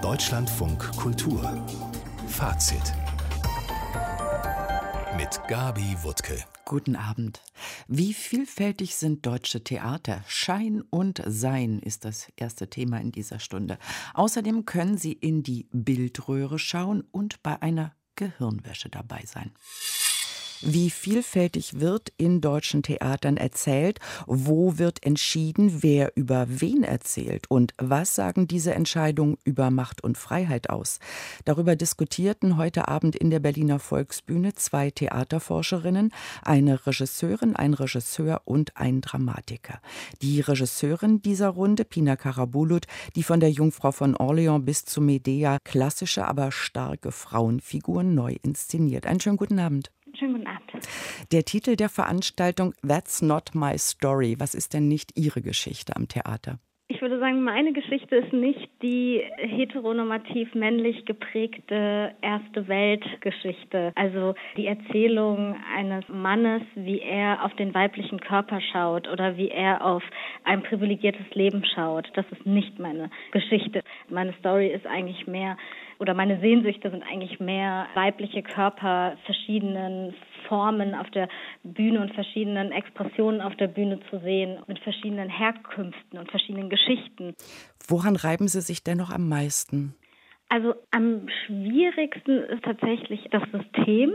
Deutschlandfunk Kultur Fazit mit Gabi Wuttke. Guten Abend. Wie vielfältig sind deutsche Theater? Schein und Sein ist das erste Thema in dieser Stunde. Außerdem können Sie in die Bildröhre schauen und bei einer Gehirnwäsche dabei sein. Wie vielfältig wird in deutschen Theatern erzählt? Wo wird entschieden, wer über wen erzählt? Und was sagen diese Entscheidungen über Macht und Freiheit aus? Darüber diskutierten heute Abend in der Berliner Volksbühne zwei Theaterforscherinnen, eine Regisseurin, ein Regisseur und ein Dramatiker. Die Regisseurin dieser Runde, Pina Karabulut, die von der Jungfrau von Orleans bis zu Medea klassische, aber starke Frauenfiguren neu inszeniert. Einen schönen guten Abend. Schönen guten Abend. Der Titel der Veranstaltung That's Not My Story. Was ist denn nicht Ihre Geschichte am Theater? Ich würde sagen, meine Geschichte ist nicht die heteronormativ männlich geprägte erste Weltgeschichte. Also die Erzählung eines Mannes, wie er auf den weiblichen Körper schaut oder wie er auf ein privilegiertes Leben schaut. Das ist nicht meine Geschichte. Meine Story ist eigentlich mehr, oder meine Sehnsüchte sind eigentlich mehr weibliche Körper, verschiedenen Formen auf der Bühne und verschiedenen Expressionen auf der Bühne zu sehen, mit verschiedenen Herkünften und verschiedenen Geschichten. Woran reiben Sie sich denn noch am meisten? Also am schwierigsten ist tatsächlich das System.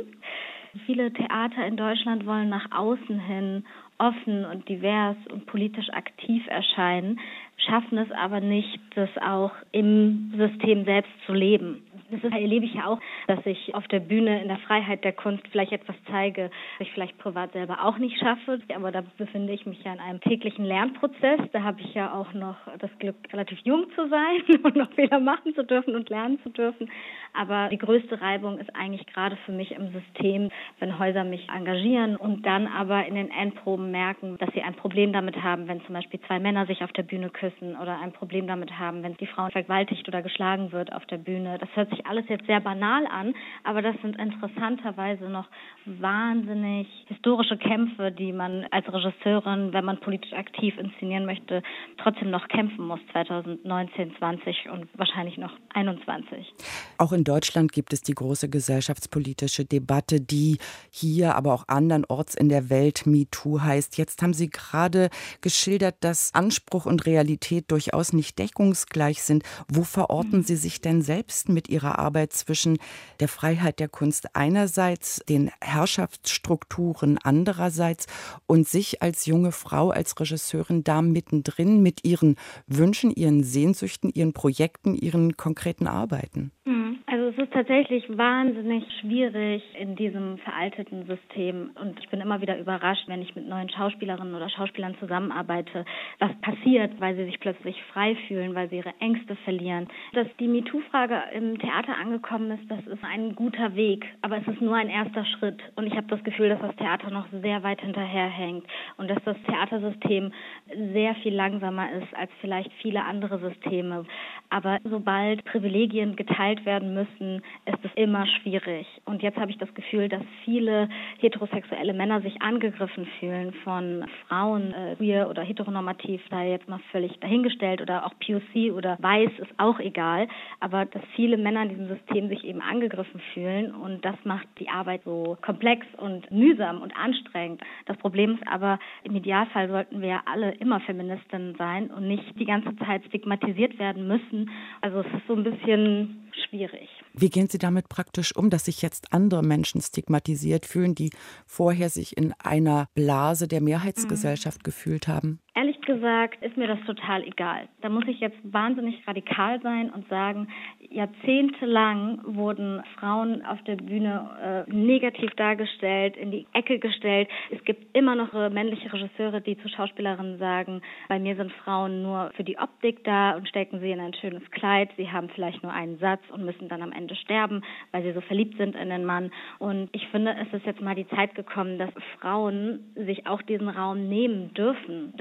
Viele Theater in Deutschland wollen nach außen hin offen und divers und politisch aktiv erscheinen, schaffen es aber nicht, das auch im System selbst zu leben. Das erlebe ich ja auch, dass ich auf der Bühne in der Freiheit der Kunst vielleicht etwas zeige, was ich vielleicht privat selber auch nicht schaffe. Aber da befinde ich mich ja in einem täglichen Lernprozess. Da habe ich ja auch noch das Glück, relativ jung zu sein und noch Fehler machen zu dürfen und lernen zu dürfen. Aber die größte Reibung ist eigentlich gerade für mich im System, wenn Häuser mich engagieren und dann aber in den Endproben merken, dass sie ein Problem damit haben, wenn zum Beispiel zwei Männer sich auf der Bühne küssen oder ein Problem damit haben, wenn die Frau vergewaltigt oder geschlagen wird auf der Bühne. Das hört sich alles jetzt sehr banal an, aber das sind interessanterweise noch wahnsinnig historische Kämpfe, die man als Regisseurin, wenn man politisch aktiv inszenieren möchte, trotzdem noch kämpfen muss 2019, 20 und wahrscheinlich noch 21. Auch in Deutschland gibt es die große gesellschaftspolitische Debatte, die hier, aber auch andernorts in der Welt MeToo heißt. Jetzt haben Sie gerade geschildert, dass Anspruch und Realität durchaus nicht deckungsgleich sind. Wo verorten Sie sich denn selbst mit Ihrer Arbeit zwischen der Freiheit der Kunst einerseits, den Herrschaftsstrukturen andererseits und sich als junge Frau, als Regisseurin da mittendrin mit Ihren Wünschen, Ihren Sehnsüchten, Ihren Projekten, Ihren konkreten Arbeiten? Also es ist tatsächlich wahnsinnig schwierig in diesem veralteten System und ich bin immer wieder überrascht, wenn ich mit neuen Schauspielerinnen oder Schauspielern zusammenarbeite, was passiert, weil sie sich plötzlich frei fühlen, weil sie ihre Ängste verlieren. Dass die MeToo-Frage im Theater angekommen ist, das ist ein guter Weg, aber es ist nur ein erster Schritt und ich habe das Gefühl, dass das Theater noch sehr weit hinterherhängt und dass das Theatersystem sehr viel langsamer ist als vielleicht viele andere Systeme. Aber sobald Privilegien geteilt werden müssen, ist es immer schwierig. Und jetzt habe ich das Gefühl, dass viele heterosexuelle Männer sich angegriffen fühlen von Frauen, queer oder heteronormativ, da jetzt mal völlig dahingestellt oder auch POC oder weiß, ist auch egal. Aber dass viele Männer in diesem System sich eben angegriffen fühlen und das macht die Arbeit so komplex und mühsam und anstrengend. Das Problem ist aber, im Idealfall sollten wir ja alle immer Feministinnen sein und nicht die ganze Zeit stigmatisiert werden müssen. Also es ist so ein bisschen schwierig. Wie gehen Sie damit praktisch um, dass sich jetzt andere Menschen stigmatisiert fühlen, die vorher sich in einer Blase der Mehrheitsgesellschaft gefühlt haben? Ehrlich gesagt ist mir das total egal. Da muss ich jetzt wahnsinnig radikal sein und sagen, jahrzehntelang wurden Frauen auf der Bühne negativ dargestellt, in die Ecke gestellt. Es gibt immer noch männliche Regisseure, die zu Schauspielerinnen sagen, bei mir sind Frauen nur für die Optik da und stecken sie in ein schönes Kleid. Sie haben vielleicht nur einen Satz und müssen dann am Ende sterben, weil sie so verliebt sind in den Mann. Und ich finde, es ist jetzt mal die Zeit gekommen, dass Frauen sich auch diesen Raum nehmen dürfen. Da müssen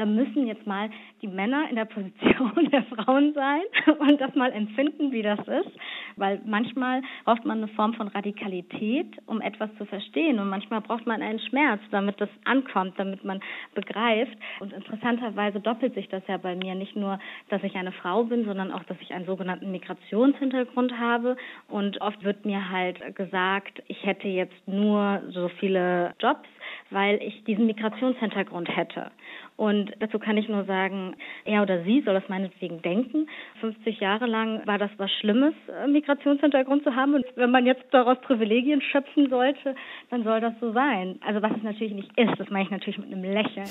jetzt mal die Männer in der Position der Frauen sein und das mal empfinden, wie das ist. Weil manchmal braucht man eine Form von Radikalität, um etwas zu verstehen. Und manchmal braucht man einen Schmerz, damit das ankommt, damit man begreift. Und interessanterweise doppelt sich das ja bei mir. Nicht nur, dass ich eine Frau bin, sondern auch, dass ich einen sogenannten Migrationshintergrund habe. Und oft wird mir halt gesagt, ich hätte jetzt nur so viele Jobs, weil ich diesen Migrationshintergrund hätte. Und dazu kann ich nur sagen, er oder sie soll das meinetwegen denken. 50 Jahre lang war das was Schlimmes, Migrationshintergrund zu haben. Und wenn man jetzt daraus Privilegien schöpfen sollte, dann soll das so sein. Also was es natürlich nicht ist, das meine ich natürlich mit einem Lächeln.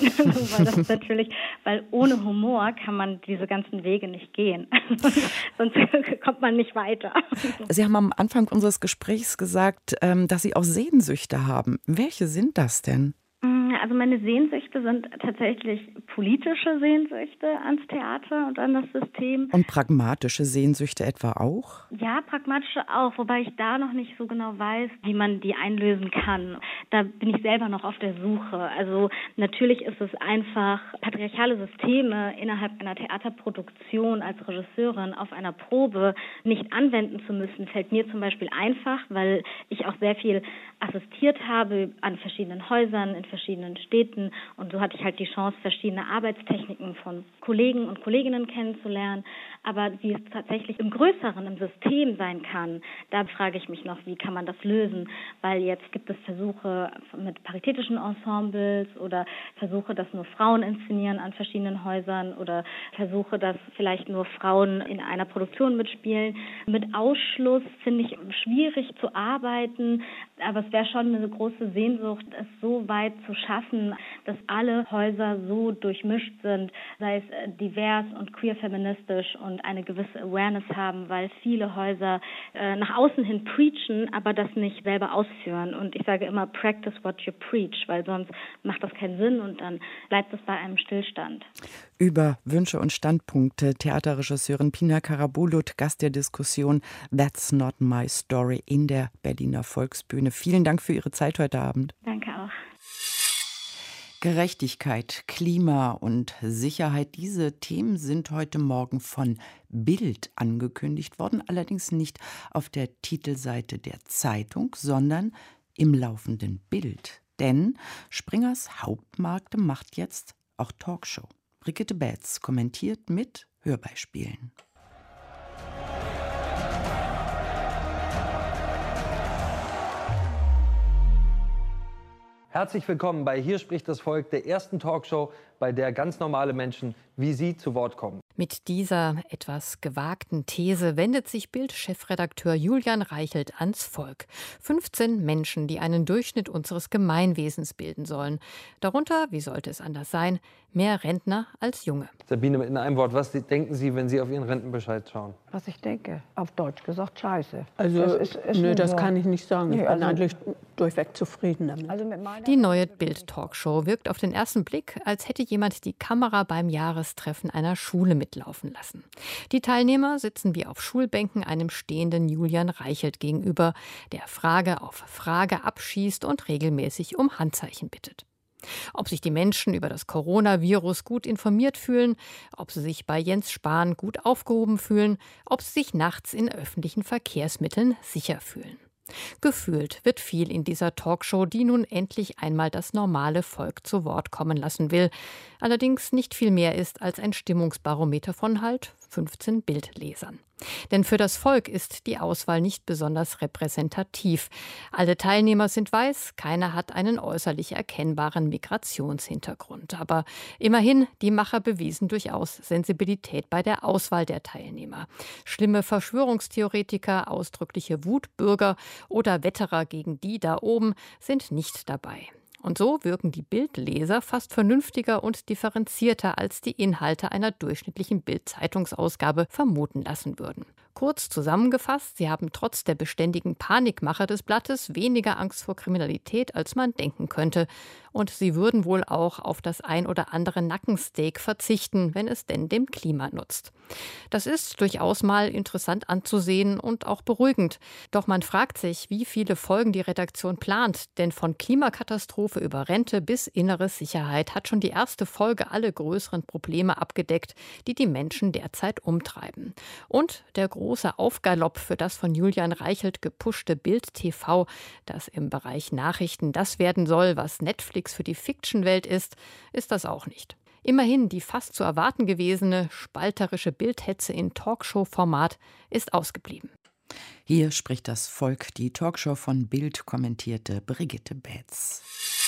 weil ohne Humor kann man diese ganzen Wege nicht gehen. Sonst kommt man nicht weiter. Sie haben am Anfang unseres Gesprächs gesagt, dass Sie auch Sehnsüchte haben. Welche sind das denn? Also meine Sehnsüchte sind tatsächlich politische Sehnsüchte ans Theater und an das System. Und pragmatische Sehnsüchte etwa auch? Ja, pragmatische auch, wobei ich da noch nicht so genau weiß, wie man die einlösen kann. Da bin ich selber noch auf der Suche. Also natürlich ist es einfach, patriarchale Systeme innerhalb einer Theaterproduktion als Regisseurin auf einer Probe nicht anwenden zu müssen, fällt mir zum Beispiel einfach, weil ich auch sehr viel assistiert habe an verschiedenen Häusern, in verschiedenen Städten, und so hatte ich halt die Chance, verschiedene Arbeitstechniken von Kollegen und Kolleginnen kennenzulernen. Aber wie es tatsächlich im Größeren, im System sein kann, da frage ich mich noch, wie kann man das lösen? Weil jetzt gibt es Versuche mit paritätischen Ensembles oder Versuche, dass nur Frauen inszenieren an verschiedenen Häusern oder Versuche, dass vielleicht nur Frauen in einer Produktion mitspielen. Mit Ausschluss finde ich schwierig zu arbeiten, aber es wäre schon eine große Sehnsucht, es so weit zu schaffen, dass alle Häuser so durchmischt sind, sei es divers und queer-feministisch und eine gewisse Awareness haben, weil viele Häuser nach außen hin preachen, aber das nicht selber ausführen. Und ich sage immer, practice what you preach, weil sonst macht das keinen Sinn und dann bleibt es bei einem Stillstand. Über Wünsche und Standpunkte Theaterregisseurin Pina Karabulut, Gast der Diskussion That's Not My Story in der Berliner Volksbühne. Vielen Dank für Ihre Zeit heute Abend. Danke auch. Gerechtigkeit, Klima und Sicherheit, diese Themen sind heute Morgen von Bild angekündigt worden, allerdings nicht auf der Titelseite der Zeitung, sondern im laufenden Bild. Denn Springers Hauptmarke macht jetzt auch Talkshow. Brigitte Betz kommentiert mit Hörbeispielen. Herzlich willkommen bei Hier spricht das Volk, der ersten Talkshow, bei der ganz normale Menschen wie Sie zu Wort kommen. Mit dieser etwas gewagten These wendet sich Bild-Chefredakteur Julian Reichelt ans Volk. 15 Menschen, die einen Durchschnitt unseres Gemeinwesens bilden sollen. Darunter, wie sollte es anders sein, mehr Rentner als Junge. Sabine, in einem Wort, was denken Sie, wenn Sie auf Ihren Rentenbescheid schauen? Was ich denke, auf Deutsch gesagt, scheiße. Also, das kann ich nicht sagen. Ich bin eigentlich durchweg zufrieden damit. Die neue Bild-Talkshow wirkt auf den ersten Blick, als hätte jemand die Kamera beim Jahrestreffen einer Schule mitlaufen lassen. Die Teilnehmer sitzen wie auf Schulbänken einem stehenden Julian Reichelt gegenüber, der Frage auf Frage abschießt und regelmäßig um Handzeichen bittet. Ob sich die Menschen über das Coronavirus gut informiert fühlen, ob sie sich bei Jens Spahn gut aufgehoben fühlen, ob sie sich nachts in öffentlichen Verkehrsmitteln sicher fühlen. Gefühlt wird viel in dieser Talkshow, die nun endlich einmal das normale Volk zu Wort kommen lassen will. Allerdings nicht viel mehr ist als ein Stimmungsbarometer von halt 15 Bildlesern. Denn für das Volk ist die Auswahl nicht besonders repräsentativ. Alle Teilnehmer sind weiß, keiner hat einen äußerlich erkennbaren Migrationshintergrund. Aber immerhin, die Macher bewiesen durchaus Sensibilität bei der Auswahl der Teilnehmer. Schlimme Verschwörungstheoretiker, ausdrückliche Wutbürger oder Wetterer gegen die da oben sind nicht dabei. Und so wirken die Bildleser fast vernünftiger und differenzierter, als die Inhalte einer durchschnittlichen Bild-Zeitungsausgabe vermuten lassen würden. Kurz zusammengefasst, sie haben trotz der beständigen Panikmache des Blattes weniger Angst vor Kriminalität, als man denken könnte. Und sie würden wohl auch auf das ein oder andere Nackensteak verzichten, wenn es denn dem Klima nutzt. Das ist durchaus mal interessant anzusehen und auch beruhigend. Doch man fragt sich, wie viele Folgen die Redaktion plant, denn von Klimakatastrophe Katastrophe über Rente bis innere Sicherheit hat schon die erste Folge alle größeren Probleme abgedeckt, die die Menschen derzeit umtreiben. Und der große Aufgalopp für das von Julian Reichelt gepushte Bild TV, das im Bereich Nachrichten das werden soll, was Netflix für die Fiction-Welt ist das auch nicht. Immerhin die fast zu erwarten gewesene spalterische Bildhetze in Talkshow-Format ist ausgeblieben. Hier spricht das Volk, die Talkshow von Bild kommentierte Brigitte Betz.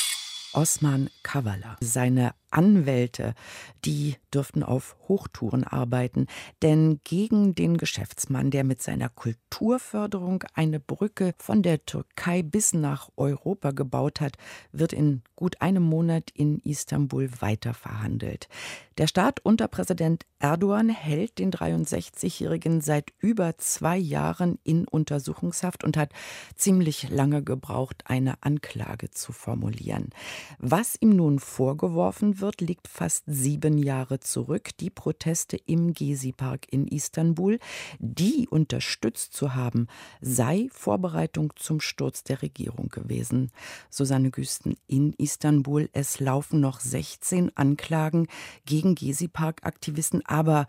Osman Kavala, seine Anwälte, die dürften auf Hochtouren arbeiten, denn gegen den Geschäftsmann, der mit seiner Kulturförderung eine Brücke von der Türkei bis nach Europa gebaut hat, wird in gut einem Monat in Istanbul weiter verhandelt. Der Staat unter Präsident Erdogan hält den 63-Jährigen seit über 2 Jahren in Untersuchungshaft und hat ziemlich lange gebraucht, eine Anklage zu formulieren. Was ihm nun vorgeworfen wird, liegt fast 7 Jahre zurück. Die Proteste im Gezi-Park in Istanbul, die unterstützt zu haben, sei Vorbereitung zum Sturz der Regierung gewesen. Susanne Güsten in Istanbul. Es laufen noch 16 Anklagen gegen Gezi-Park-Aktivisten, aber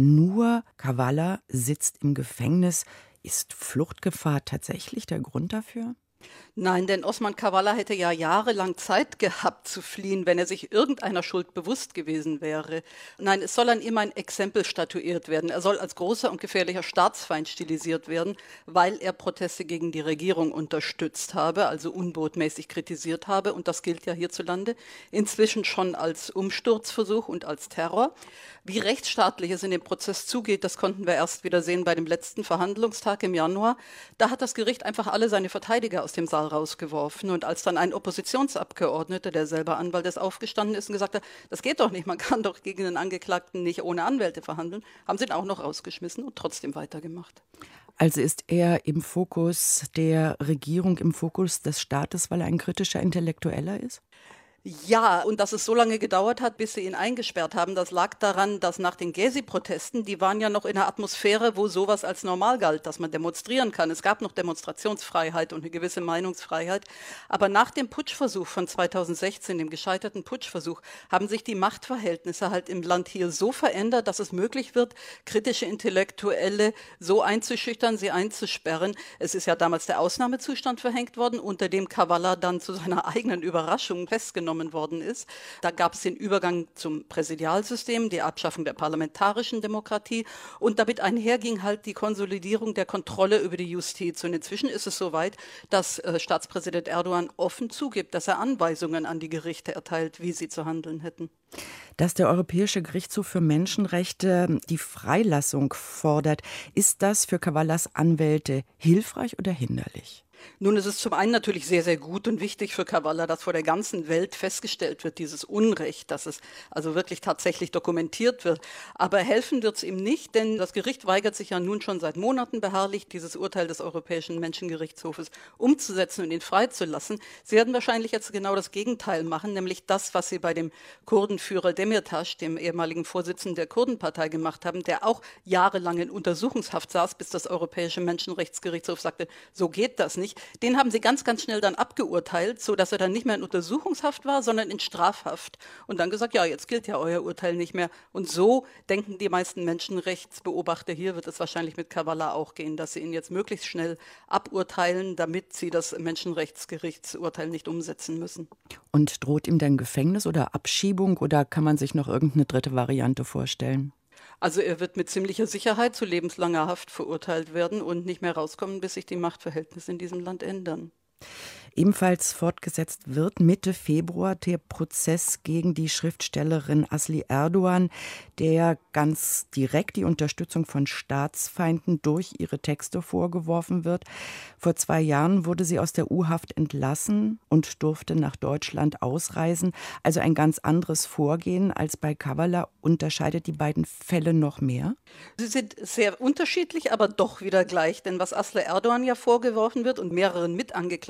nur Kavala sitzt im Gefängnis. Ist Fluchtgefahr tatsächlich der Grund dafür? Nein, denn Osman Kavala hätte ja jahrelang Zeit gehabt zu fliehen, wenn er sich irgendeiner Schuld bewusst gewesen wäre. Nein, es soll an ihm ein Exempel statuiert werden. Er soll als großer und gefährlicher Staatsfeind stilisiert werden, weil er Proteste gegen die Regierung unterstützt habe, also unbotmäßig kritisiert habe. Und das gilt ja hierzulande inzwischen schon als Umsturzversuch und als Terror. Wie rechtsstaatlich es in dem Prozess zugeht, das konnten wir erst wieder sehen bei dem letzten Verhandlungstag im Januar. Da hat das Gericht einfach alle seine Verteidiger aus dem Saal rausgeworfen. Und als dann ein Oppositionsabgeordneter, der selber Anwalt ist, aufgestanden ist und gesagt hat, das geht doch nicht, man kann doch gegen den Angeklagten nicht ohne Anwälte verhandeln, haben sie ihn auch noch rausgeschmissen und trotzdem weitergemacht. Also ist er im Fokus der Regierung, im Fokus des Staates, weil er ein kritischer Intellektueller ist? Ja, und dass es so lange gedauert hat, bis sie ihn eingesperrt haben, das lag daran, dass nach den Gezi-Protesten, die waren ja noch in einer Atmosphäre, wo sowas als normal galt, dass man demonstrieren kann. Es gab noch Demonstrationsfreiheit und eine gewisse Meinungsfreiheit. Aber nach dem Putschversuch von 2016, dem gescheiterten Putschversuch, haben sich die Machtverhältnisse halt im Land hier so verändert, dass es möglich wird, kritische Intellektuelle so einzuschüchtern, sie einzusperren. Es ist ja damals der Ausnahmezustand verhängt worden, unter dem Kavala dann zu seiner eigenen Überraschung festgenommen worden ist. Da gab es den Übergang zum Präsidialsystem, die Abschaffung der parlamentarischen Demokratie und damit einherging halt die Konsolidierung der Kontrolle über die Justiz. Und inzwischen ist es soweit, dass Staatspräsident Erdogan offen zugibt, dass er Anweisungen an die Gerichte erteilt, wie sie zu handeln hätten. Dass der Europäische Gerichtshof für Menschenrechte die Freilassung fordert, ist das für Kavalas Anwälte hilfreich oder hinderlich? Nun, es ist zum einen natürlich sehr, sehr gut und wichtig für Kavala, dass vor der ganzen Welt festgestellt wird, dieses Unrecht, dass es also wirklich tatsächlich dokumentiert wird. Aber helfen wird es ihm nicht, denn das Gericht weigert sich ja nun schon seit Monaten beharrlich, dieses Urteil des Europäischen Menschengerichtshofes umzusetzen und ihn freizulassen. Sie werden wahrscheinlich jetzt genau das Gegenteil machen, nämlich das, was sie bei dem Kurdenführer Demirtas, dem ehemaligen Vorsitzenden der Kurdenpartei, gemacht haben, der auch jahrelang in Untersuchungshaft saß, bis das Europäische Menschenrechtsgerichtshof sagte, so geht das nicht. Den haben sie ganz, ganz schnell dann abgeurteilt, sodass er dann nicht mehr in Untersuchungshaft war, sondern in Strafhaft. Und dann gesagt, ja, jetzt gilt ja euer Urteil nicht mehr. Und so denken die meisten Menschenrechtsbeobachter hier, wird es wahrscheinlich mit Kavala auch gehen, dass sie ihn jetzt möglichst schnell aburteilen, damit sie das Menschenrechtsgerichtsurteil nicht umsetzen müssen. Und droht ihm dann Gefängnis oder Abschiebung oder kann man sich noch irgendeine dritte Variante vorstellen? Also er wird mit ziemlicher Sicherheit zu lebenslanger Haft verurteilt werden und nicht mehr rauskommen, bis sich die Machtverhältnisse in diesem Land ändern. Ebenfalls fortgesetzt wird Mitte Februar der Prozess gegen die Schriftstellerin Asli Erdogan, der ganz direkt die Unterstützung von Staatsfeinden durch ihre Texte vorgeworfen wird. Vor 2 Jahren wurde sie aus der U-Haft entlassen und durfte nach Deutschland ausreisen. Also ein ganz anderes Vorgehen als bei Kavala. Unterscheidet die beiden Fälle noch mehr? Sie sind sehr unterschiedlich, aber doch wieder gleich. Denn was Asli Erdogan ja vorgeworfen wird und mehreren Mitangeklagten, die teilweise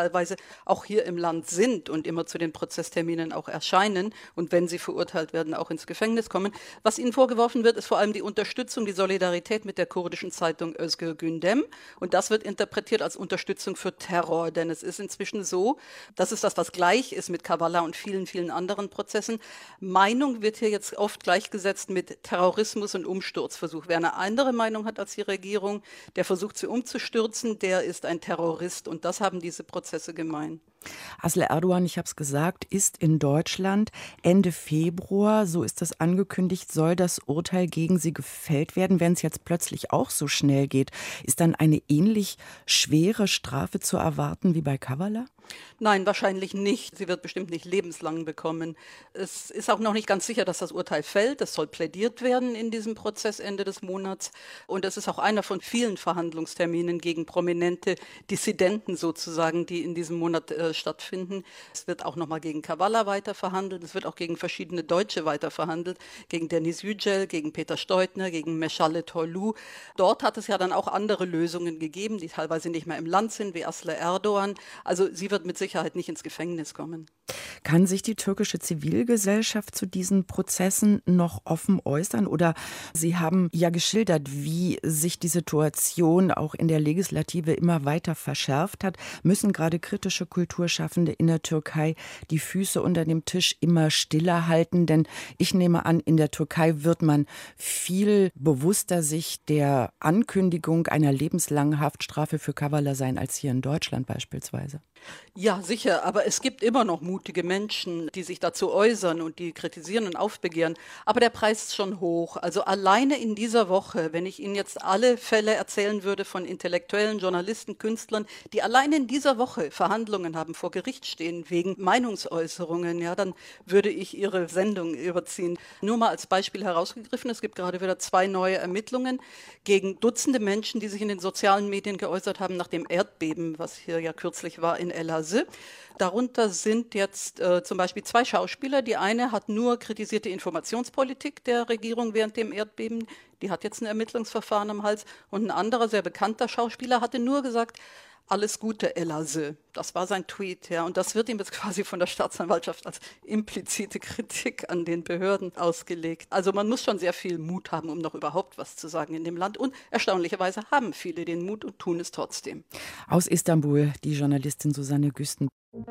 teilweise auch hier im Land sind und immer zu den Prozessterminen auch erscheinen und wenn sie verurteilt werden, auch ins Gefängnis kommen. Was ihnen vorgeworfen wird, ist vor allem die Unterstützung, die Solidarität mit der kurdischen Zeitung Özgür Gündem. Und das wird interpretiert als Unterstützung für Terror, denn es ist inzwischen so, das ist das, was gleich ist mit Kavala und vielen, vielen anderen Prozessen. Meinung wird hier jetzt oft gleichgesetzt mit Terrorismus und Umsturzversuch. Wer eine andere Meinung hat als die Regierung, der versucht, sie umzustürzen, der ist ein Terrorist. Und das haben diese Prozesse gemein. Asle Erdogan, ich habe es gesagt, ist in Deutschland. Ende Februar, so ist das angekündigt, soll das Urteil gegen sie gefällt werden. Wenn es jetzt plötzlich auch so schnell geht, ist dann eine ähnlich schwere Strafe zu erwarten wie bei Kavala? Nein, wahrscheinlich nicht. Sie wird bestimmt nicht lebenslang bekommen. Es ist auch noch nicht ganz sicher, dass das Urteil fällt. Es soll plädiert werden in diesem Prozess Ende des Monats. Und es ist auch einer von vielen Verhandlungsterminen gegen prominente Dissidenten sozusagen, die in diesem Monat stattfinden. Es wird auch nochmal gegen Kavala weiter verhandelt. Es wird auch gegen verschiedene Deutsche weiter verhandelt. Gegen Deniz Yücel, gegen Peter Steutner, gegen Meşale Tolu. Dort hat es ja dann auch andere Lösungen gegeben, die teilweise nicht mehr im Land sind, wie Asle Erdogan. Also sie wird mit Sicherheit nicht ins Gefängnis kommen. Kann sich die türkische Zivilgesellschaft zu diesen Prozessen noch offen äußern? Oder Sie haben ja geschildert, wie sich die Situation auch in der Legislative immer weiter verschärft hat. Müssen gerade kritische Kulturschaffende in der Türkei die Füße unter dem Tisch immer stiller halten? Denn ich nehme an, in der Türkei wird man viel bewusster sich der Ankündigung einer lebenslangen Haftstrafe für Kavala sein als hier in Deutschland beispielsweise. Ja, sicher, aber es gibt immer noch mutige Menschen, die sich dazu äußern und die kritisieren und aufbegehren. Aber der Preis ist schon hoch. Also alleine in dieser Woche, wenn ich Ihnen jetzt alle Fälle erzählen würde von Intellektuellen, Journalisten, Künstlern, die alleine in dieser Woche Verhandlungen haben, vor Gericht stehen wegen Meinungsäußerungen, ja, dann würde ich Ihre Sendung überziehen. Nur mal als Beispiel herausgegriffen, es gibt gerade wieder 2 neue Ermittlungen gegen Dutzende Menschen, die sich in den sozialen Medien geäußert haben nach dem Erdbeben, was hier ja kürzlich war in Elazığ. Darunter sind jetzt zum Beispiel 2 Schauspieler. Die eine hat nur kritisiert die Informationspolitik der Regierung während dem Erdbeben. Die hat jetzt ein Ermittlungsverfahren am Hals. Und ein anderer, sehr bekannter Schauspieler, hatte nur gesagt, alles Gute, Elazığ. Das war sein Tweet, ja. Und das wird ihm jetzt quasi von der Staatsanwaltschaft als implizite Kritik an den Behörden ausgelegt. Also man muss schon sehr viel Mut haben, um noch überhaupt was zu sagen in dem Land. Und erstaunlicherweise haben viele den Mut und tun es trotzdem. Aus Istanbul die Journalistin Susanne Güsten.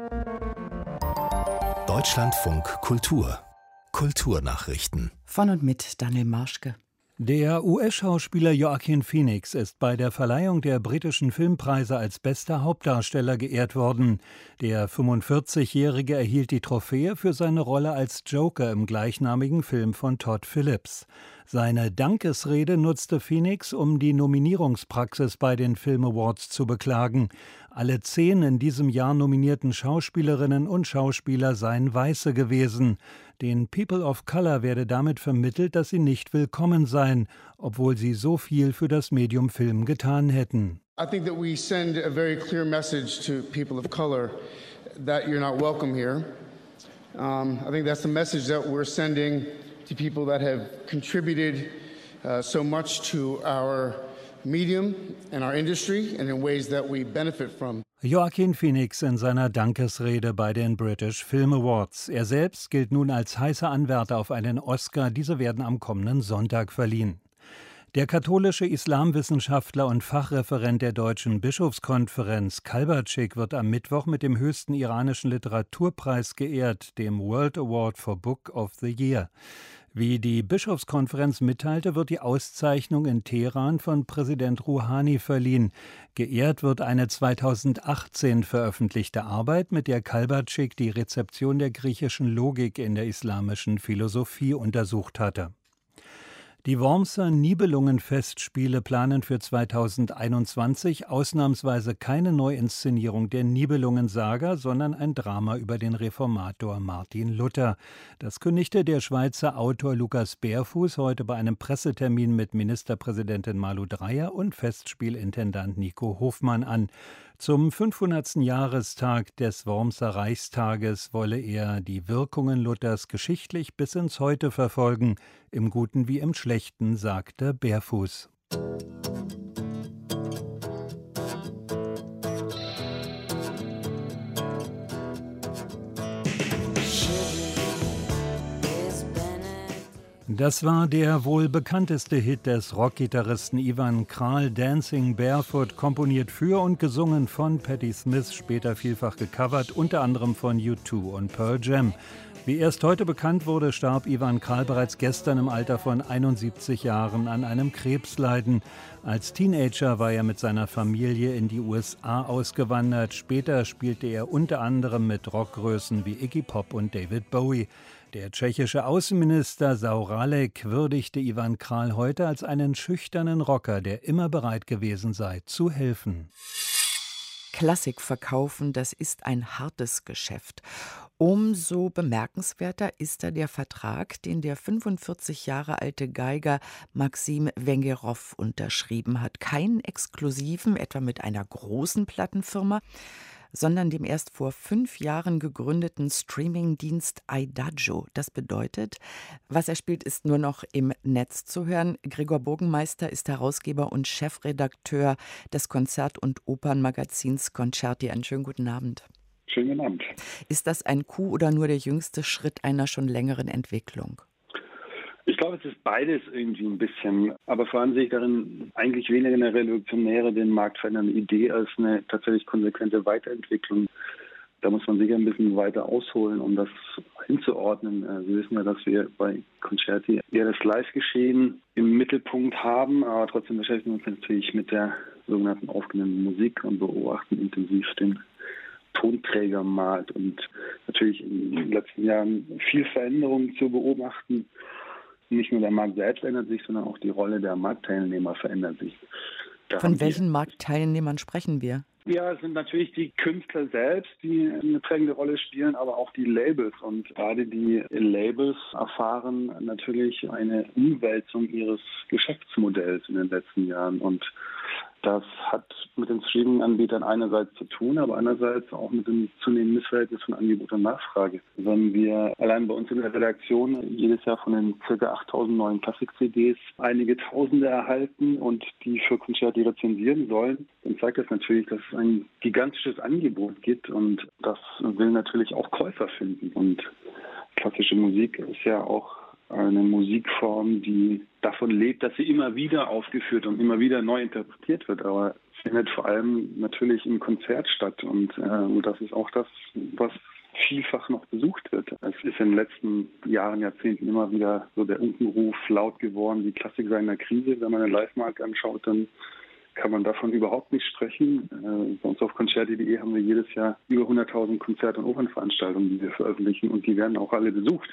Deutschlandfunk Kultur. Kulturnachrichten. Von und mit Daniel Marschke. Der US-Schauspieler Joaquin Phoenix ist bei der Verleihung der britischen Filmpreise als bester Hauptdarsteller geehrt worden. Der 45-Jährige erhielt die Trophäe für seine Rolle als Joker im gleichnamigen Film von Todd Phillips. Seine Dankesrede nutzte Phoenix, um die Nominierungspraxis bei den Film Awards zu beklagen. Alle 10 in diesem Jahr nominierten Schauspielerinnen und Schauspieler seien Weiße gewesen. Den People of Color werde damit vermittelt, dass sie nicht willkommen seien, obwohl sie so viel für das Medium Film getan hätten. I think that we send a very clear message to people of color that you're not welcome here. I think that's the message that we're sending to people that have contributed so much to our medium and our industry and in ways that we benefit from. Joaquin Phoenix in seiner Dankesrede bei den British Film Awards. Er selbst gilt nun als heißer Anwärter auf einen Oscar. Diese werden am kommenden Sonntag verliehen. Der katholische Islamwissenschaftler und Fachreferent der Deutschen Bischofskonferenz Kalbacik wird am Mittwoch mit dem höchsten iranischen Literaturpreis geehrt, dem World Award for Book of the Year. Wie die Bischofskonferenz mitteilte, wird die Auszeichnung in Teheran von Präsident Rouhani verliehen. Geehrt wird eine 2018 veröffentlichte Arbeit, mit der Kalbacik die Rezeption der griechischen Logik in der islamischen Philosophie untersucht hatte. Die Wormser Nibelungen-Festspiele planen für 2021 ausnahmsweise keine Neuinszenierung der Nibelungen-Saga, sondern ein Drama über den Reformator Martin Luther. Das kündigte der Schweizer Autor Lukas Bärfuß heute bei einem Pressetermin mit Ministerpräsidentin Malu Dreyer und Festspielintendant Nico Hofmann an. Zum 500. Jahrestag des Wormser Reichstages wolle er die Wirkungen Luthers geschichtlich bis ins Heute verfolgen, im Guten wie im Schlechten, sagte Bärfuß. Das war der wohl bekannteste Hit des Rockgitarristen Ivan Kral, Dancing Barefoot, komponiert für und gesungen von Patti Smith, später vielfach gecovert, unter anderem von U2 und Pearl Jam. Wie erst heute bekannt wurde, starb Ivan Kral bereits gestern im Alter von 71 Jahren an einem Krebsleiden. Als Teenager war er mit seiner Familie in die USA ausgewandert. Später spielte er unter anderem mit Rockgrößen wie Iggy Pop und David Bowie. Der tschechische Außenminister Zaorálek würdigte Ivan Kral heute als einen schüchternen Rocker, der immer bereit gewesen sei, zu helfen. Klassik verkaufen, das ist ein hartes Geschäft. Umso bemerkenswerter ist da der Vertrag, den der 45 Jahre alte Geiger Maxim Vengerov unterschrieben hat. Keinen exklusiven, etwa mit einer großen Plattenfirma, sondern dem erst vor 5 Jahren gegründeten Streamingdienst Idagio. Das bedeutet, was er spielt, ist nur noch im Netz zu hören. Gregor Burgenmeister ist Herausgeber und Chefredakteur des Konzert- und Opernmagazins Concerti. Einen schönen guten Abend. Schönen guten Abend. Ist das ein Coup oder nur der jüngste Schritt einer schon längeren Entwicklung? Ich glaube, es ist beides irgendwie ein bisschen. Aber vor allem sehe ich darin eigentlich weniger eine revolutionäre, den Markt verändernde Idee als eine tatsächlich konsequente Weiterentwicklung. Da muss man sicher ein bisschen weiter ausholen, um das hinzuordnen. Sie wissen ja, dass wir bei Concerti eher das Live-Geschehen im Mittelpunkt haben, aber trotzdem beschäftigen wir uns natürlich mit der sogenannten aufgenommenen Musik und beobachten intensiv den Tonträgermarkt und natürlich in den letzten Jahren viel Veränderung zu beobachten. Nicht nur der Markt selbst ändert sich, sondern auch die Rolle der Marktteilnehmer verändert sich. Von welchen Marktteilnehmern sprechen wir? Ja, es sind natürlich die Künstler selbst, die eine prägende Rolle spielen, aber auch die Labels. Und gerade die Labels erfahren natürlich eine Umwälzung ihres Geschäftsmodells in den letzten Jahren. Und das hat mit den Streaming-Anbietern einerseits zu tun, aber andererseits auch mit dem zunehmenden Missverhältnis von Angebot und Nachfrage. Wenn wir allein bei uns in der Redaktion jedes Jahr von den ca. 8.000 neuen Klassik-CDs einige Tausende erhalten und die für Concerti rezensieren sollen, dann zeigt das natürlich, dass es ein gigantisches Angebot gibt und das will natürlich auch Käufer finden. Und klassische Musik ist ja auch eine Musikform, die davon lebt, dass sie immer wieder aufgeführt und immer wieder neu interpretiert wird. Aber findet vor allem natürlich im Konzert statt. Und das ist auch das, was vielfach noch besucht wird. Es ist in den letzten Jahren, Jahrzehnten immer wieder so der Unkenruf laut geworden, die Klassik sei in der Krise. Wenn man den Live-Markt anschaut, dann kann man davon überhaupt nicht sprechen. Bei uns auf Concerti.de haben wir jedes Jahr über 100.000 Konzert- und Opernveranstaltungen, die wir veröffentlichen. Und die werden auch alle besucht.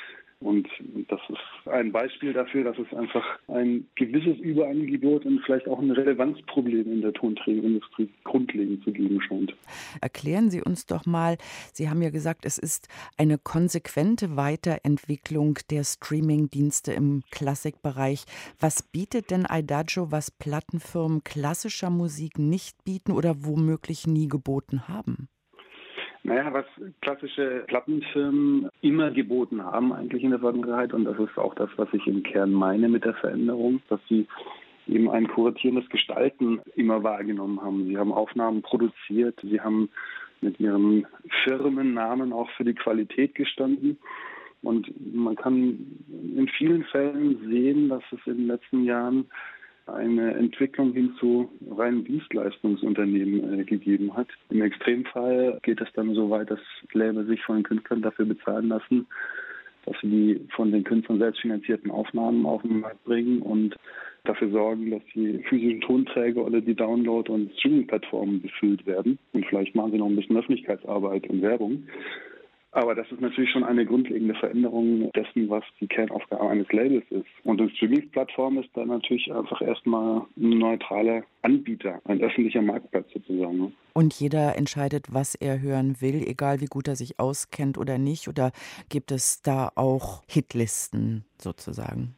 Und das ist ein Beispiel dafür, dass es einfach ein gewisses Überangebot und vielleicht auch ein Relevanzproblem in der Tonträgerindustrie grundlegend zu geben scheint. Erklären Sie uns doch mal, Sie haben ja gesagt, es ist eine konsequente Weiterentwicklung der Streamingdienste im Klassikbereich. Was bietet denn Idagio, was Plattenfirmen klassischer Musik nicht bieten oder womöglich nie geboten haben? Naja, was klassische Plattenfirmen immer geboten haben eigentlich in der Vergangenheit, und das ist auch das, was ich im Kern meine mit der Veränderung, dass sie eben ein kuratierendes Gestalten immer wahrgenommen haben. Sie haben Aufnahmen produziert, sie haben mit ihrem Firmennamen auch für die Qualität gestanden. Und man kann in vielen Fällen sehen, dass es in den letzten Jahren eine Entwicklung hin zu reinen Dienstleistungsunternehmen gegeben hat. Im Extremfall geht es dann so weit, dass Label sich von den Künstlern dafür bezahlen lassen, dass sie die von den Künstlern selbst finanzierten Aufnahmen auf den Markt bringen und dafür sorgen, dass die physischen Tonträger oder die Download- und Streaming-Plattformen befüllt werden. Und vielleicht machen sie noch ein bisschen Öffentlichkeitsarbeit und Werbung. Aber das ist natürlich schon eine grundlegende Veränderung dessen, was die Kernaufgabe eines Labels ist. Und eine Streaming-Plattform ist dann natürlich einfach erstmal ein neutraler Anbieter, ein öffentlicher Marktplatz sozusagen. Und jeder entscheidet, was er hören will, egal wie gut er sich auskennt oder nicht? Oder gibt es da auch Hitlisten sozusagen?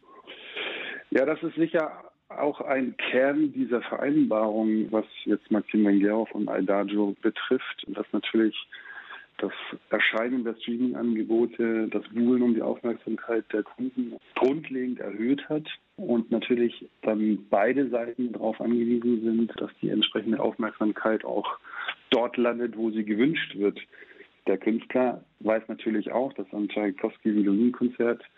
Ja, das ist sicher auch ein Kern dieser Vereinbarung, was jetzt Maxim Vengerov und Idagio betrifft, dass natürlich das Erscheinen der Streaming-Angebote, das Buhlen um die Aufmerksamkeit der Kunden grundlegend erhöht hat und natürlich dann beide Seiten darauf angewiesen sind, dass die entsprechende Aufmerksamkeit auch dort landet, wo sie gewünscht wird. Der Künstler weiß natürlich auch, dass ein Tschaikowski-Violinkonzert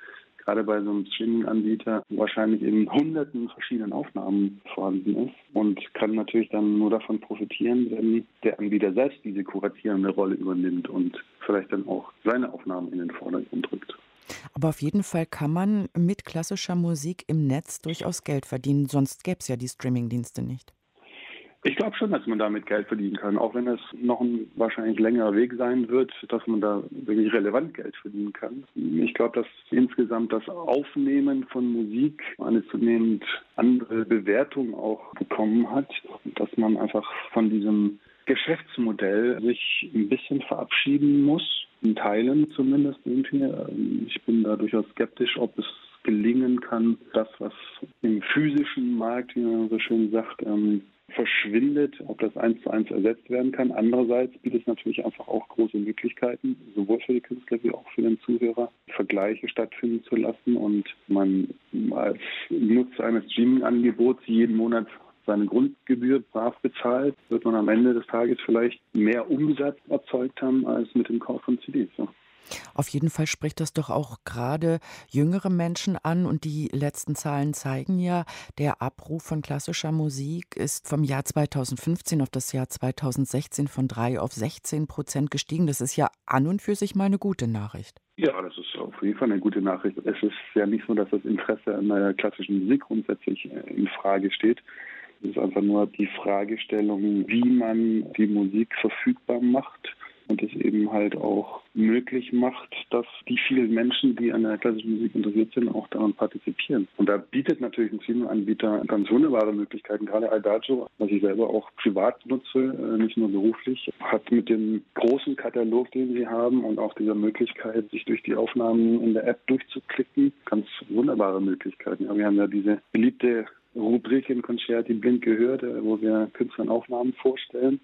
gerade bei so einem Streaming-Anbieter wahrscheinlich in hunderten verschiedenen Aufnahmen vorhanden ist und kann natürlich dann nur davon profitieren, wenn der Anbieter selbst diese kuratierende Rolle übernimmt und vielleicht dann auch seine Aufnahmen in den Vordergrund rückt. Aber auf jeden Fall kann man mit klassischer Musik im Netz durchaus Geld verdienen, sonst gäbe es ja die Streamingdienste nicht. Ich glaube schon, dass man damit Geld verdienen kann, auch wenn es noch ein wahrscheinlich längerer Weg sein wird, dass man da wirklich relevant Geld verdienen kann. Ich glaube, dass insgesamt das Aufnehmen von Musik eine zunehmend andere Bewertung auch bekommen hat, dass man einfach von diesem Geschäftsmodell sich ein bisschen verabschieden muss, in Teilen zumindest irgendwie. Ich bin da durchaus skeptisch, ob es gelingen kann, das, was im physischen Markt, wie man so schön sagt, verschwindet, ob das 1:1 ersetzt werden kann. Andererseits bietet es natürlich einfach auch große Möglichkeiten, sowohl für die Künstler wie auch für den Zuhörer, Vergleiche stattfinden zu lassen und man als Nutzer eines Streaming-Angebots jeden Monat seine Grundgebühr brav bezahlt, wird man am Ende des Tages vielleicht mehr Umsatz erzeugt haben als mit dem Kauf von CDs. Ja. Auf jeden Fall spricht das doch auch gerade jüngere Menschen an und die letzten Zahlen zeigen ja, der Abruf von klassischer Musik ist vom Jahr 2015 auf das Jahr 2016 von 3 auf 16% gestiegen. Das ist ja an und für sich mal eine gute Nachricht. Ja, das ist auf jeden Fall eine gute Nachricht. Es ist ja nicht so, dass das Interesse an der klassischen Musik grundsätzlich in Frage steht. Es ist einfach nur die Fragestellung, wie man die Musik verfügbar macht und es eben halt auch möglich macht, dass die vielen Menschen, die an der klassischen Musik interessiert sind, auch daran partizipieren. Und da bietet natürlich ein Streaming-Anbieter ganz wunderbare Möglichkeiten. Gerade Adagio, was ich selber auch privat nutze, nicht nur beruflich, hat mit dem großen Katalog, den sie haben und auch dieser Möglichkeit, sich durch die Aufnahmen in der App durchzuklicken, ganz wunderbare Möglichkeiten. Ja, wir haben ja diese beliebte Rubrik in Concerti blind gehört, wo wir Künstlern Aufnahmen vorstellen,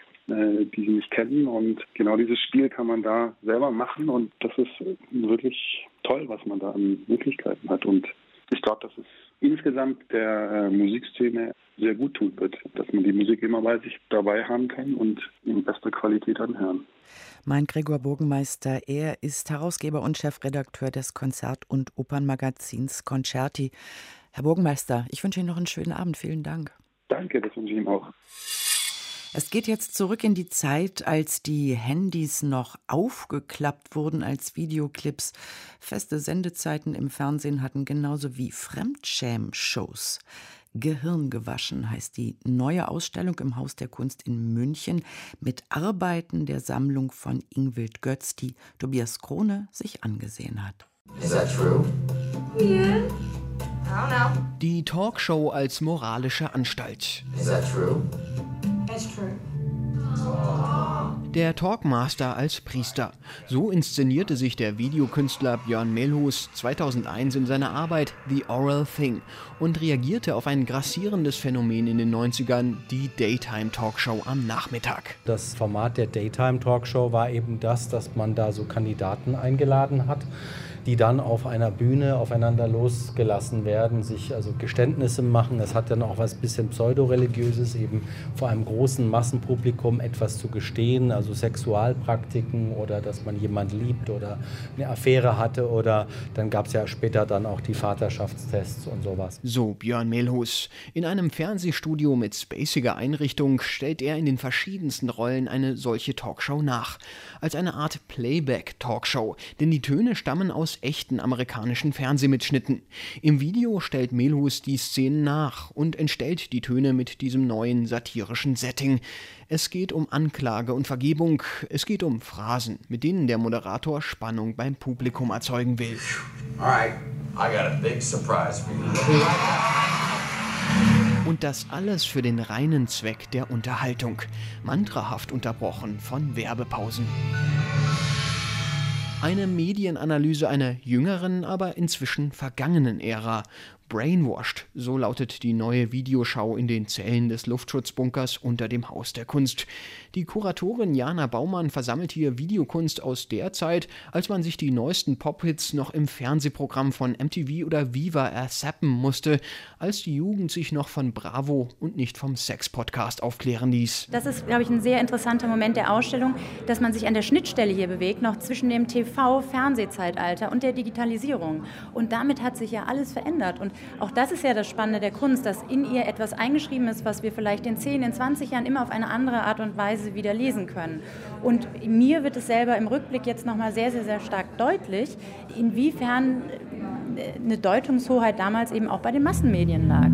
die sie nicht kennen. Und genau dieses Spiel kann man da selber machen. Und das ist wirklich toll, was man da an Möglichkeiten hat. Und ich glaube, dass es insgesamt der Musikszene sehr gut tun wird, dass man die Musik immer bei sich dabei haben kann und in bester Qualität anhören. Mein Gregor Burgenmeister, er ist Herausgeber und Chefredakteur des Konzert- und Opernmagazins Concerti. Herr Burgenmeister, ich wünsche Ihnen noch einen schönen Abend. Vielen Dank. Danke, das wünsche ich Ihnen auch. Es geht jetzt zurück in die Zeit, als die Handys noch aufgeklappt wurden als Videoclips. Feste Sendezeiten im Fernsehen hatten, genauso wie Fremdschäm-Shows. Gehirngewaschen heißt die neue Ausstellung im Haus der Kunst in München mit Arbeiten der Sammlung von Ingvild Götz, die Tobias Krone sich angesehen hat. Is that true? Yeah. I don't know. Die Talkshow als moralische Anstalt. Is that true? It's true. Der Talkmaster als Priester. So inszenierte sich der Videokünstler Björn Melhus 2001 in seiner Arbeit The Oral Thing und reagierte auf ein grassierendes Phänomen in den 90ern, die Daytime Talkshow am Nachmittag. Das Format der Daytime Talkshow war eben das, dass man da so Kandidaten eingeladen hat, die dann auf einer Bühne aufeinander losgelassen werden, sich also Geständnisse machen. Es hat dann auch was bisschen Pseudoreligiöses, eben vor einem großen Massenpublikum etwas zu gestehen, also Sexualpraktiken oder dass man jemanden liebt oder eine Affäre hatte oder dann gab es ja später dann auch die Vaterschaftstests und sowas. So Björn Melhus. In einem Fernsehstudio mit spaciger Einrichtung stellt er in den verschiedensten Rollen eine solche Talkshow nach. Als eine Art Playback-Talkshow, denn die Töne stammen aus echten amerikanischen Fernsehmitschnitten. Im Video stellt Melhus die Szenen nach und entstellt die Töne mit diesem neuen satirischen Setting. Es geht um Anklage und Vergebung, es geht um Phrasen, mit denen der Moderator Spannung beim Publikum erzeugen will. Alright, I got a big surprise for you. Und das alles für den reinen Zweck der Unterhaltung, mantrahaft unterbrochen von Werbepausen. Eine Medienanalyse einer jüngeren, aber inzwischen vergangenen Ära. Brainwashed, so lautet die neue Videoschau in den Zellen des Luftschutzbunkers unter dem Haus der Kunst. Die Kuratorin Jana Baumann versammelt hier Videokunst aus der Zeit, als man sich die neuesten Pop-Hits noch im Fernsehprogramm von MTV oder Viva ersappen musste, als die Jugend sich noch von Bravo und nicht vom Sex-Podcast aufklären ließ. Das ist, glaube ich, ein sehr interessanter Moment der Ausstellung, dass man sich an der Schnittstelle hier bewegt, noch zwischen dem TV-Fernsehzeitalter und der Digitalisierung. Und damit hat sich ja alles verändert. Und auch das ist ja das Spannende der Kunst, dass in ihr etwas eingeschrieben ist, was wir vielleicht in 10, in 20 Jahren immer auf eine andere Art und Weise wieder lesen können. Und mir wird es selber im Rückblick jetzt nochmal sehr, sehr, sehr stark deutlich, inwiefern eine Deutungshoheit damals eben auch bei den Massenmedien lag.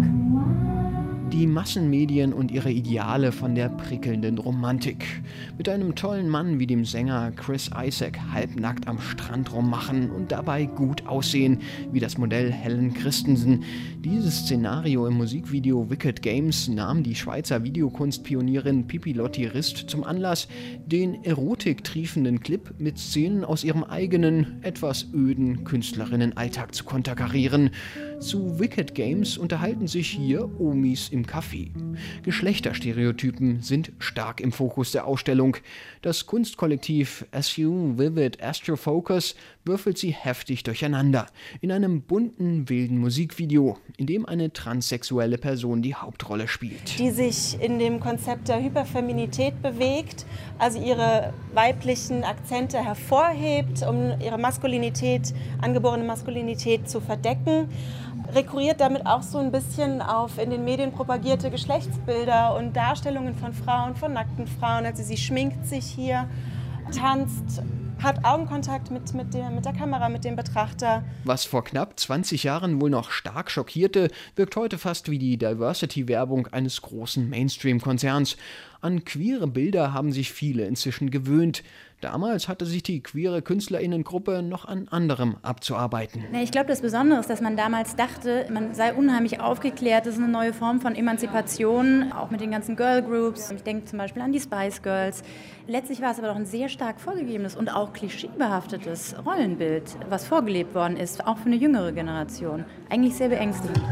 Die Massenmedien und ihre Ideale von der prickelnden Romantik. Mit einem tollen Mann wie dem Sänger Chris Isaak halbnackt am Strand rummachen und dabei gut aussehen, wie das Modell Helen Christensen. Dieses Szenario im Musikvideo Wicked Games nahm die Schweizer Videokunstpionierin Pippi Lotti-Rist zum Anlass, den erotiktriefenden Clip mit Szenen aus ihrem eigenen, etwas öden Künstlerinnenalltag zu konterkarieren. Zu Wicked Games unterhalten sich hier Omis im Café. Geschlechterstereotypen sind stark im Fokus der Ausstellung. Das Kunstkollektiv Assume Vivid Astrofocus würfelt sie heftig durcheinander. In einem bunten, wilden Musikvideo, in dem eine transsexuelle Person die Hauptrolle spielt. Die sich in dem Konzept der Hyperfeminität bewegt, also ihre weiblichen Akzente hervorhebt, um ihre Maskulinität, angeborene Maskulinität zu verdecken. Rekurriert damit auch so ein bisschen auf in den Medien propagierte Geschlechtsbilder und Darstellungen von Frauen, von nackten Frauen. Also sie schminkt sich hier, tanzt, hat Augenkontakt mit der Kamera, mit dem Betrachter. Was vor knapp 20 Jahren wohl noch stark schockierte, wirkt heute fast wie die Diversity-Werbung eines großen Mainstream-Konzerns. An queere Bilder haben sich viele inzwischen gewöhnt. Damals hatte sich die queere KünstlerInnengruppe noch an anderem abzuarbeiten. Ich glaube, das Besondere ist, dass man damals dachte, man sei unheimlich aufgeklärt. Das ist eine neue Form von Emanzipation, auch mit den ganzen Girl Groups. Ich denke zum Beispiel an die Spice Girls. Letztlich war es aber doch ein sehr stark vorgegebenes und auch klischeebehaftetes Rollenbild, was vorgelebt worden ist, auch für eine jüngere Generation. Eigentlich sehr beängstigend.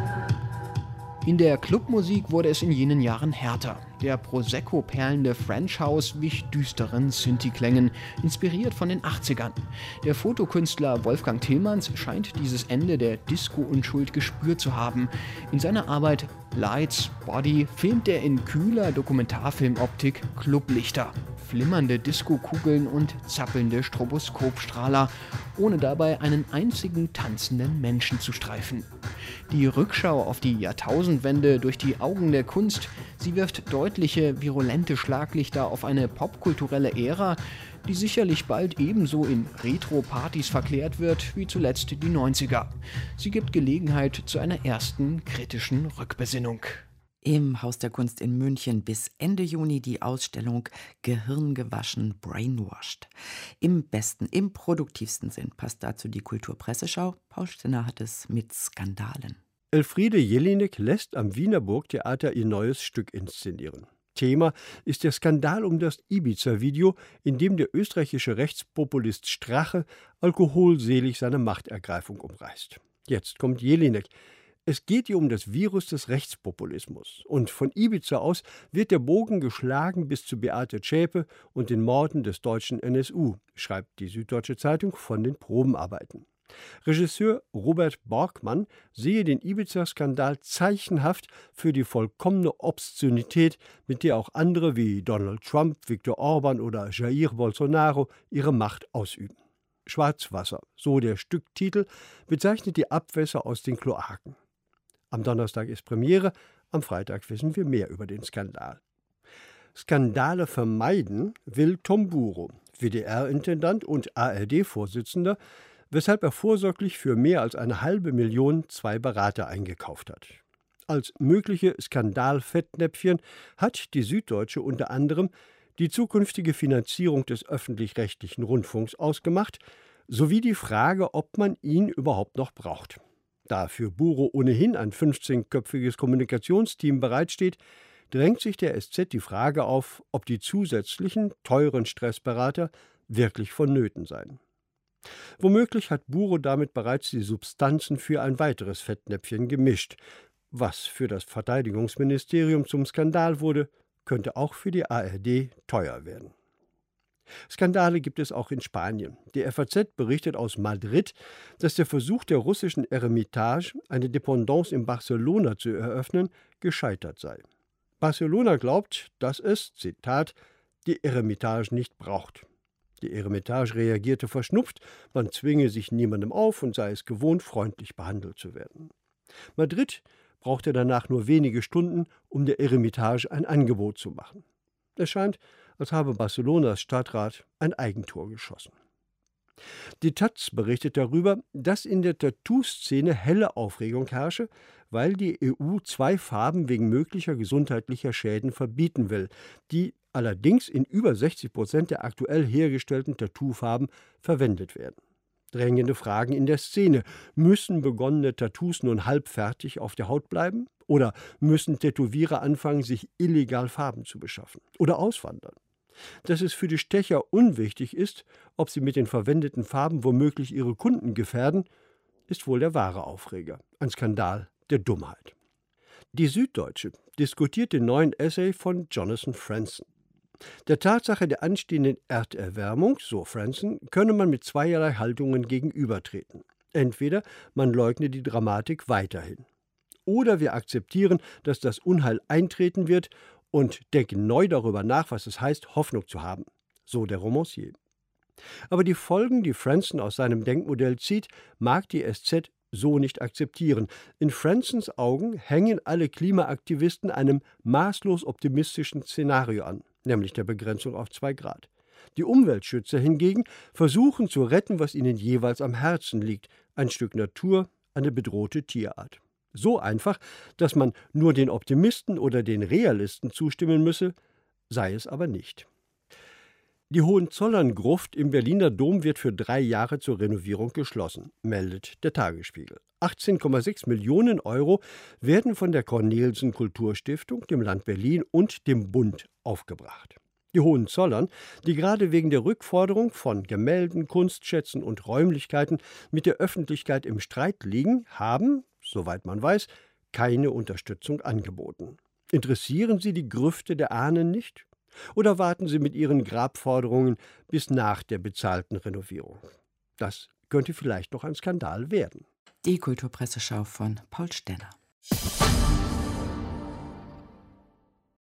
In der Clubmusik wurde es in jenen Jahren härter. Der Prosecco-perlende French House wich düsteren Synthi-Klängen, inspiriert von den 80ern. Der Fotokünstler Wolfgang Tillmanns scheint dieses Ende der Disco-Unschuld gespürt zu haben. In seiner Arbeit Lights, Body filmt er in kühler Dokumentarfilmoptik Clublichter, flimmernde Disco-Kugeln und zappelnde Stroboskopstrahler, ohne dabei einen einzigen tanzenden Menschen zu streifen. Die Rückschau auf die Jahrtausendwende durch die Augen der Kunst, sie wirft deutliche, virulente Schlaglichter auf eine popkulturelle Ära, die sicherlich bald ebenso in Retro-Partys verklärt wird wie zuletzt die 90er. Sie gibt Gelegenheit zu einer ersten kritischen Rückbesinnung. Im Haus der Kunst in München bis Ende Juni die Ausstellung Gehirngewaschen Brainwashed. Im besten, im produktivsten Sinn passt dazu die Kulturpresseschau. Paul Stinner hat es mit Skandalen. Elfriede Jelinek lässt am Wiener Burgtheater ihr neues Stück inszenieren. Thema ist der Skandal um das Ibiza-Video, in dem der österreichische Rechtspopulist Strache alkoholselig seine Machtergreifung umreißt. Jetzt kommt Jelinek. Es geht ihr um das Virus des Rechtspopulismus. Und von Ibiza aus wird der Bogen geschlagen bis zu Beate Zschäpe und den Morden des deutschen NSU, schreibt die Süddeutsche Zeitung von den Probenarbeiten. Regisseur Robert Borgmann sehe den Ibiza-Skandal zeichenhaft für die vollkommene Obszönität, mit der auch andere wie Donald Trump, Viktor Orban oder Jair Bolsonaro ihre Macht ausüben. Schwarzwasser, so der Stücktitel, bezeichnet die Abwässer aus den Kloaken. Am Donnerstag ist Premiere, am Freitag wissen wir mehr über den Skandal. Skandale vermeiden will Tom Buro, WDR-Intendant und ARD-Vorsitzender, weshalb er vorsorglich für mehr als 500.000 zwei Berater eingekauft hat. Als mögliche Skandalfettnäpfchen hat die Süddeutsche unter anderem die zukünftige Finanzierung des öffentlich-rechtlichen Rundfunks ausgemacht, sowie die Frage, ob man ihn überhaupt noch braucht. Da für Buro ohnehin ein 15-köpfiges Kommunikationsteam bereitsteht, drängt sich der SZ die Frage auf, ob die zusätzlichen, teuren Stressberater wirklich vonnöten seien. Womöglich hat Buro damit bereits die Substanzen für ein weiteres Fettnäpfchen gemischt. Was für das Verteidigungsministerium zum Skandal wurde, könnte auch für die ARD teuer werden. Skandale gibt es auch in Spanien. Die FAZ berichtet aus Madrid, dass der Versuch der russischen Eremitage, eine Dependance in Barcelona zu eröffnen, gescheitert sei. Barcelona glaubt, dass es, Zitat, die Eremitage nicht braucht. Die Eremitage reagierte verschnupft, man zwinge sich niemandem auf und sei es gewohnt, freundlich behandelt zu werden. Madrid brauchte danach nur wenige Stunden, um der Eremitage ein Angebot zu machen. Es scheint, als habe Barcelonas Stadtrat ein Eigentor geschossen. Die taz berichtet darüber, dass in der Tattoo-Szene helle Aufregung herrsche, weil die EU 2 Farben wegen möglicher gesundheitlicher Schäden verbieten will, die allerdings in über 60% der aktuell hergestellten Tattoo-Farben verwendet werden. Drängende Fragen in der Szene. Müssen begonnene Tattoos nun halbfertig auf der Haut bleiben? Oder müssen Tätowierer anfangen, sich illegal Farben zu beschaffen? Oder auswandern? Dass es für die Stecher unwichtig ist, ob sie mit den verwendeten Farben womöglich ihre Kunden gefährden, ist wohl der wahre Aufreger. Ein Skandal der Dummheit. Die Süddeutsche diskutiert den neuen Essay von Jonathan Franzen. Der Tatsache der anstehenden Erderwärmung, so Franzen, könne man mit zweierlei Haltungen gegenübertreten. Entweder man leugne die Dramatik weiterhin. Oder wir akzeptieren, dass das Unheil eintreten wird und denken neu darüber nach, was es heißt, Hoffnung zu haben. So der Romancier. Aber die Folgen, die Franzen aus seinem Denkmodell zieht, mag die SZ so nicht akzeptieren. In Franzens Augen hängen alle Klimaaktivisten einem maßlos optimistischen Szenario an, nämlich der Begrenzung auf 2 Grad. Die Umweltschützer hingegen versuchen zu retten, was ihnen jeweils am Herzen liegt: ein Stück Natur, eine bedrohte Tierart. So einfach, dass man nur den Optimisten oder den Realisten zustimmen müsse, sei es aber nicht. Die Hohenzollern-Gruft im Berliner Dom wird für 3 Jahre zur Renovierung geschlossen, meldet der Tagesspiegel. 18,6 Millionen Euro werden von der Cornelsen Kulturstiftung, dem Land Berlin und dem Bund aufgebracht. Die Hohenzollern, die gerade wegen der Rückforderung von Gemälden, Kunstschätzen und Räumlichkeiten mit der Öffentlichkeit im Streit liegen, haben, soweit man weiß, keine Unterstützung angeboten. Interessieren sie die Grüfte der Ahnen nicht? Oder warten sie mit ihren Grabforderungen bis nach der bezahlten Renovierung? Das könnte vielleicht noch ein Skandal werden. Die Kulturpresseschau von Paul Stenner.